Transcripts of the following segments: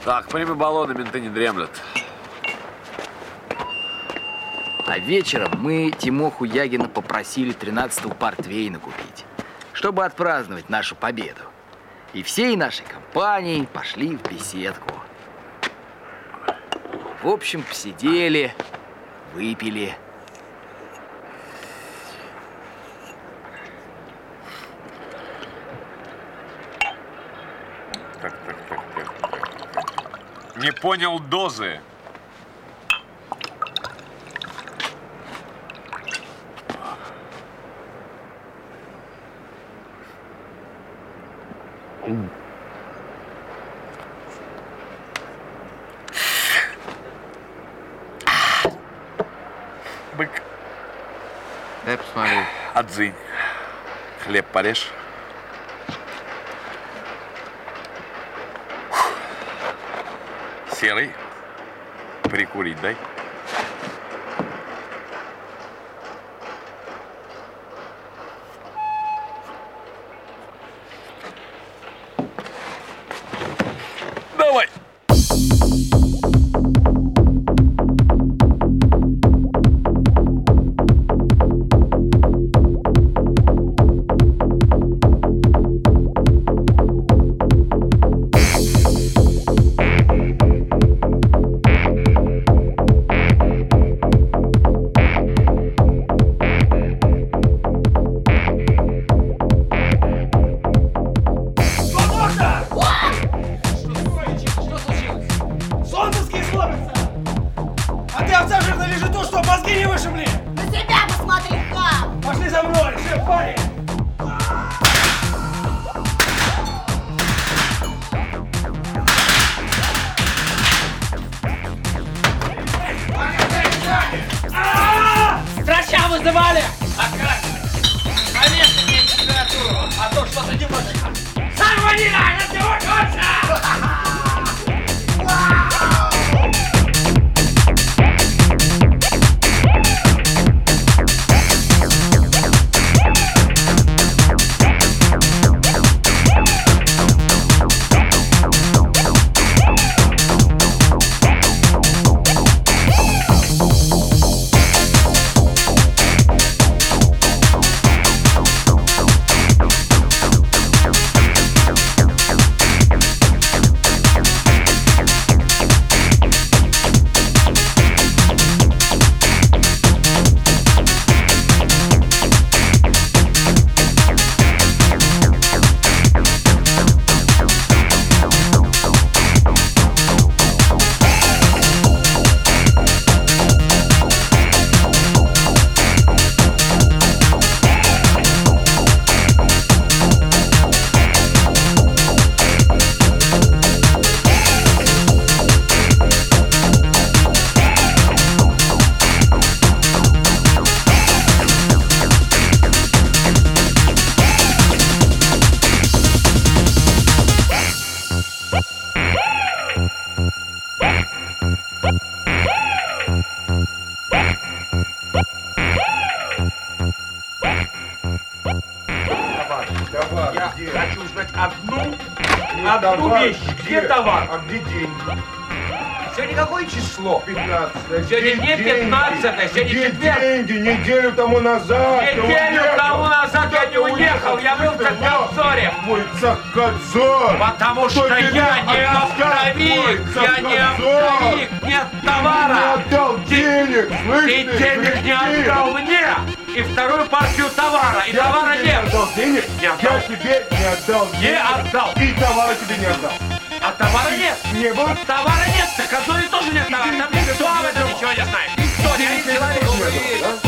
Так, прими баллоны, менты не дремлят. А вечером мы Тимоху Ягина попросили 13-го портвейна купить, чтобы отпраздновать нашу победу. И всей нашей компанией пошли в беседку. В общем, посидели, выпили. Так. Не понял дозы. Бык. Дай посмотреть. Отзынь. Хлеб порежь. Серый. Прикурить дай. Давай. Вызывали! Конечно, мне температуру, а то что-то немножко. Сам водила, на всего Я хочу узнать одну вещь. Где товар? А где деньги? Сегодня какое число? 15. Сегодня не 15, сегодня четверг. Деньги? Неделю тому назад. Неделю тому назад я не уехал, я был в Цахкадзоре. Мой Цахкадзор. Потому что я не оптовик, нет товара. Не отдал денег, Ты денег не отдал мне и вторую партию товара, и товара нет. Не отдал денег? Не отдал. Я тебе не отдал денег. Не отдал. И товара тебе не отдал. А товара нет. Не было? Товара нет, в Цахкадзоре тоже нет товара. Там никто об этом ничего не знает. Никто, я не человек.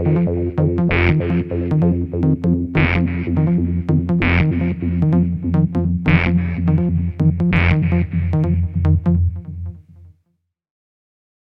Thank you.